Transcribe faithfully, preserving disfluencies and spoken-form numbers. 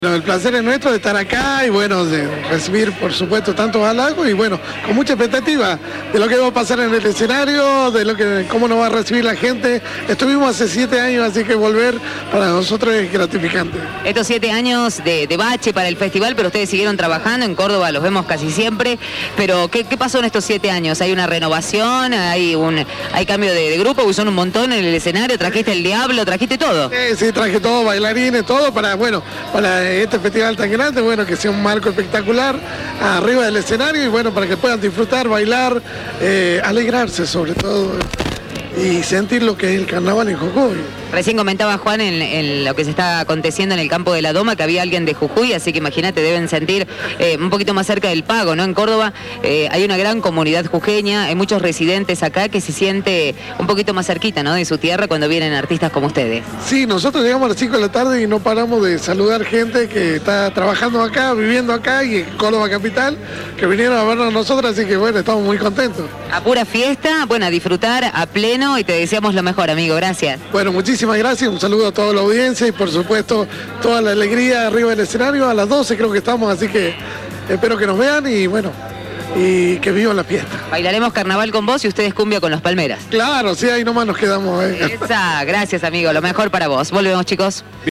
El placer es nuestro de estar acá y bueno, de recibir por supuesto tantos halagos y bueno, con mucha expectativa de lo que va a pasar en el escenario, de lo que cómo nos va a recibir la gente. Estuvimos hace siete años, así que volver para nosotros es gratificante. Estos siete años de, de bache para el festival, pero ustedes siguieron trabajando, en Córdoba los vemos casi siempre, pero ¿qué, qué pasó en estos siete años? ¿Hay una renovación? ¿Hay un hay cambio de, de grupo? ¿Son un montón en el escenario? ¿Trajiste el diablo? ¿Trajiste todo? Sí, sí, traje todo, bailarines, todo para, bueno, para este festival tan grande, bueno, que sea un marco espectacular arriba del escenario y bueno, para que puedan disfrutar, bailar, eh, alegrarse sobre todo y sentir lo que es el carnaval en Jujuy. Recién comentaba Juan en, en lo que se está aconteciendo en el campo de la Doma que había alguien de Jujuy, así que imagínate, deben sentir eh, un poquito más cerca del pago, ¿no? En Córdoba eh, hay una gran comunidad jujeña, hay muchos residentes acá que se siente un poquito más cerquita, ¿no? De su tierra cuando vienen artistas como ustedes. Sí, nosotros llegamos a las cinco de la tarde y no paramos de saludar gente que está trabajando acá, viviendo acá y en Córdoba capital, que vinieron a vernos a nosotros, así que bueno, estamos muy contentos. A pura fiesta, bueno, a disfrutar a pleno y te deseamos lo mejor, amigo, gracias. Bueno, muchísimas Muchísimas gracias, un saludo a toda la audiencia y por supuesto toda la alegría arriba del escenario. A las doce creo que estamos, así que espero que nos vean y bueno, y que vivan la fiesta. Bailaremos carnaval con vos y ustedes cumbia con los Palmeras. Claro, sí, ahí nomás nos quedamos. ¿eh? Esa, gracias amigo, lo mejor para vos. Volvemos, chicos.